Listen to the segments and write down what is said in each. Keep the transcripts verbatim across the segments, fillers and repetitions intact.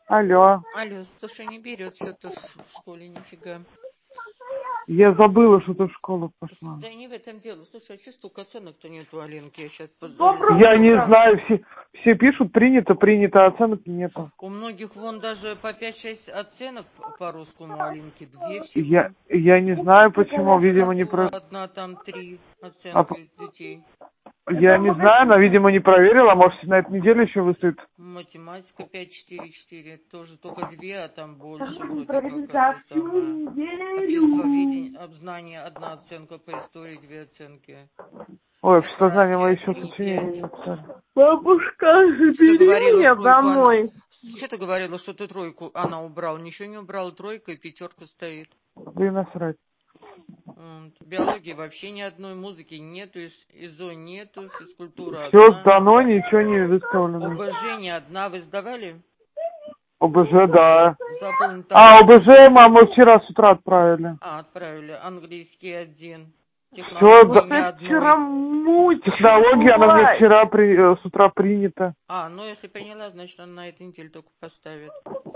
Алло. Алло, слушай, не берет что-то в школе, нифига. Я забыла, что ты в школу пошла. Да не в этом дело. Слушай, а что столько оценок-то нету, Алинки? Я сейчас Доброе Я не знаю, все, все пишут принято, принято, а оценок нету. У многих вон даже по пять-шесть оценок по русскому, Алинки, две всего. Я, я не знаю, почему, видимо, не про... Одна, там три оценки а... детей. Я не знаю, она, видимо, не проверила, может, на этой неделе еще выставит. Математика пять-четыре-четыре, тоже только две, а там больше вроде как это самое. Обществоведение, обзнание, одна оценка, по истории две оценки. Ой, обществознание мы еще сочинение не написали. Бабушка, забери меня домой. Она... Что ты говорила, что ты тройку она убрала? Ничего не убрала, тройка и пятерка стоит. Да и насрать. Биологии вообще ни одной, музыки нету, ИЗО нету, физкультура Все одна. сдано, ничего не выставлено. ОБЖ не одна, вы сдавали? ОБЖ, да. Заполнен а, ОБЖ, маму вчера с утра отправили. А, отправили. Английский один. Технологии не одной. Технология, она мне вчера при, с утра принята. А, ну если приняла, значит она на этой неделе только поставит.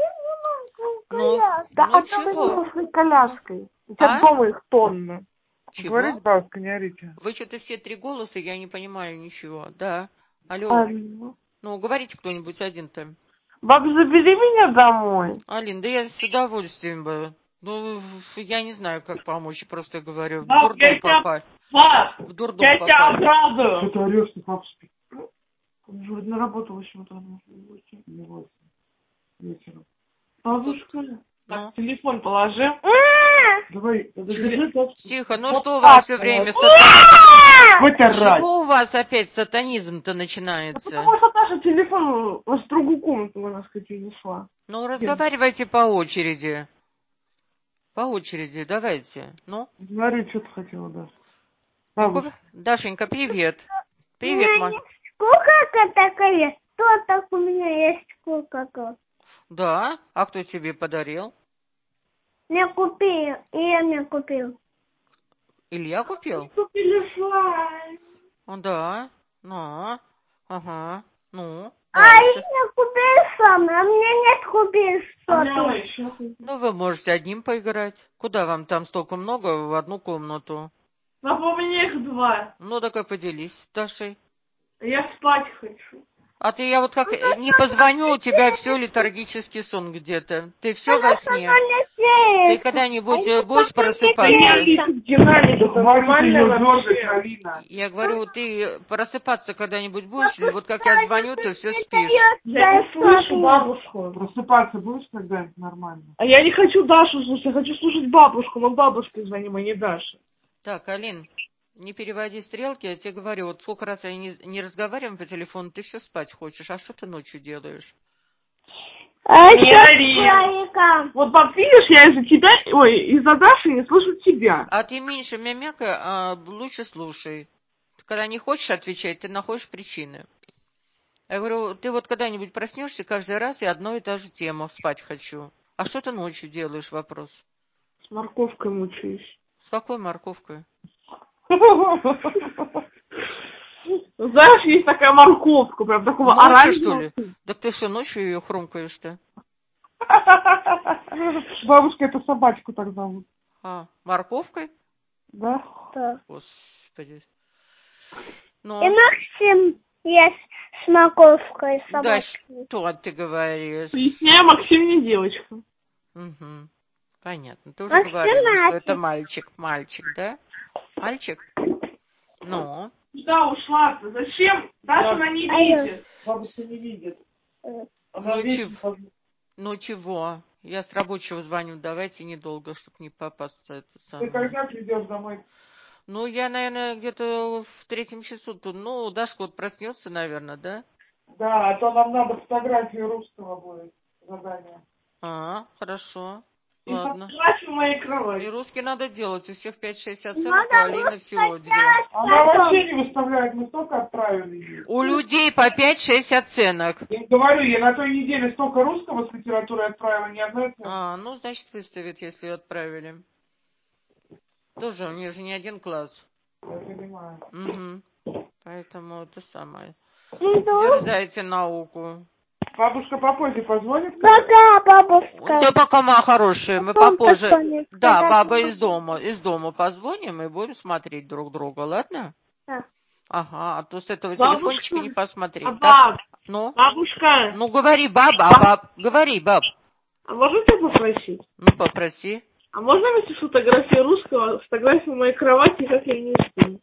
Ну, да, ну а чего? С коляской. У тебя а? дома их тонны. Чего? Говорите, бабушка, не орите. Вы что-то все три голоса, я не понимаю ничего. Да. Алло. Алло. Ну, говорите кто-нибудь один-то. Баб, забери меня домой. Алин, да я с удовольствием бы. Ну, я не знаю, как помочь, просто говорю. Баб, в дурдом я попасть. Баб, в дурдом я попасть. тебя обрадую. Что ты орешь, ты папа спит? Он же на работу восемь утра нужно. Не восемь. Вечером. Бабушка, ну? так, телефон положи. Давай, Тихо, ну что у вас все время сатанизм? Чего у вас опять сатанизм-то начинается? Потому что Таша телефон в другую комнату она, сказать, унесла. Ну, разговаривайте по очереди. По очереди, давайте. Ну? Говори, что ты хотела, Даша. Ну, Дашенька, привет. Привет, мама. Куколка такая. Кто так у меня есть куколка? Да? А кто тебе подарил? Мне купил. Илья мне купил. Илья купил? Купили слайм. Да. Ну. Ага. Ну. А Илья купил сам, а мне нет купил что-то. Ну, вы можете одним поиграть. Куда вам там столько много в одну комнату? А у меня их два. Ну, так и поделись с Дашей. Я спать хочу. А ты, я вот как не позвоню, у тебя все летаргический сон где-то. Ты все во сне. Ты когда-нибудь будешь просыпаться? Я говорю, ты просыпаться когда-нибудь будешь? Или вот как я звоню, ты все спишь? Я не слышу бабушку. Просыпаться будешь когда-нибудь нормально? А я не хочу Дашу слушать, я хочу слушать бабушку, но бабушке звоним, а не Даша. Так, Алин, не переводи стрелки, я тебе говорю, вот сколько раз я не, не разговариваем по телефону, ты все спать хочешь, а что ты ночью делаешь? А не ори. Вот, баб, видишь, я из-за тебя, ой, из-за Даши не слышу тебя. А ты меньше мямяка, а лучше слушай. Когда не хочешь отвечать, ты находишь причины. Я говорю, ты вот когда-нибудь проснешься каждый раз и одно и та же тема, спать хочу. А что ты ночью делаешь, вопрос? С морковкой мучаюсь. С какой морковкой? Знаешь, есть такая морковка, прям такого оранжевого. Что ли? Так ты что, ночью ее хрумкаешь-то? Бабушка, это собачку так зовут. А, морковкой? Да. Да. Господи. Ну. И Максим есть с морковкой, собачкой. Да, что ты говоришь? Поясняю, Максим не девочка. Угу. Понятно. Ты уже говорила, что это мальчик. Мальчик, да? Мальчик? Ну? Да, ушла ты. Зачем? Даша, она не видит. Бабушка не видит. Она ну, чего? ну чего? Я с рабочего звоню. Давайте недолго, чтобы не попасться. Это самое. Ты когда придешь домой? Ну, я, наверное, где-то в третьем часу. Ну, Дашка вот проснется, наверное, да? Да, а то нам надо фотографию русского будет. Задание. А, хорошо. И ладно. фотографию моей кровати. И русский надо делать. У всех пять-шесть оценок, у Алины всего две. Она вообще не выставляет, мы столько отправили ей. У людей по пять-шесть оценок. Я говорю, я на той неделе столько русского с литературой отправила, ни одной оценки. А, ну, значит, выставит, если отправили. Тоже у нее же не один класс. Я понимаю. Угу. Поэтому это самое. Дерзайте науку. Бабушка попозже позвонит? Пока, бабушка. Да пока, моя хорошая, мы Потом попозже... позвоним. Да, Когда баба ты из дома, из дома позвоним и будем смотреть друг друга, ладно? Да. Ага, а то с этого Бабушка, телефончика не а посмотреть. Так, баб, ну? бабушка, Ну, говори, баба, а баб, говори, баб. а можно тебя попросить? Ну, попроси. А можно вместе фотографию русского, фотографию моей кровати, как я не сплю?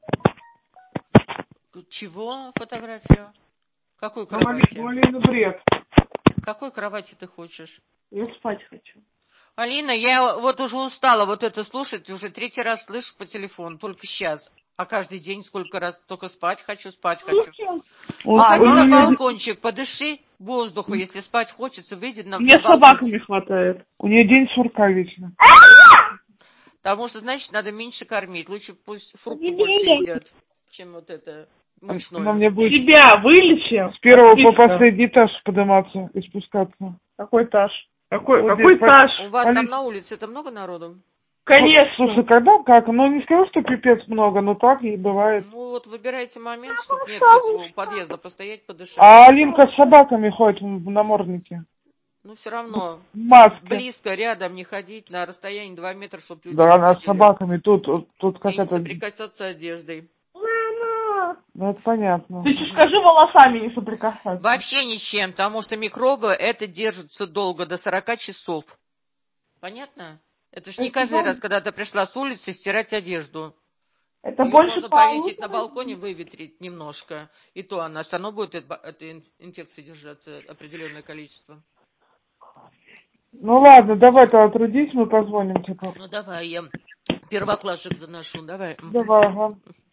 Чего фотографию? Какой Ну, Мали- кровати? у Алины бред. Какой кровати ты хочешь? Я спать хочу. Алина, я вот уже устала вот это слушать, уже третий раз слышу по телефону, только сейчас. А каждый день сколько раз только спать хочу, спать хочу. У- Выходи у на нее- балкончик, подыши воздуху, если спать хочется, выйди на, Мне на с собаками балкончик. хватает. У нее день сурка вечно. Потому что, значит, надо меньше кормить. Лучше пусть фрукты Тебе больше есть. едят, чем вот это Она мучное. мне будет Тебя вылечим. с первого по Отлично. последний этаж подниматься и спускаться. Какой этаж? Какой, Вот какой здесь по- этаж? У вас там Полиция. на улице это много народу? Конечно. Слушай, когда как? Ну, не скажу, что пипец много, но так и бывает. Ну вот выбирайте момент, чтобы нет хоть у подъезда постоять, подышать. А Алинка с собаками ходит в в наморднике. Ну все равно В маске. близко, рядом не ходить, на расстоянии два метра, чтобы люди Да, не она с ходили. собаками. Тут, тут И как не это... соприкасаться одеждой. Мама. Ну, это понятно. Ты еще скажи волосами не соприкасаться. Вообще ничем, потому что микробы это держатся долго, до сорока часов. Понятно? Это ж не Это каждый долго. раз, когда ты пришла с улицы, стирать одежду. Это Ее больше можно по повесить на утру. балконе, выветрить немножко. И то она все равно будет эта, эта ин- инфекция держаться определенное количество. Ну ладно, давай тогда трудись, мы позвоним тебе. Ну давай, я первоклассник заношу, давай. Мгм. Давай, ага.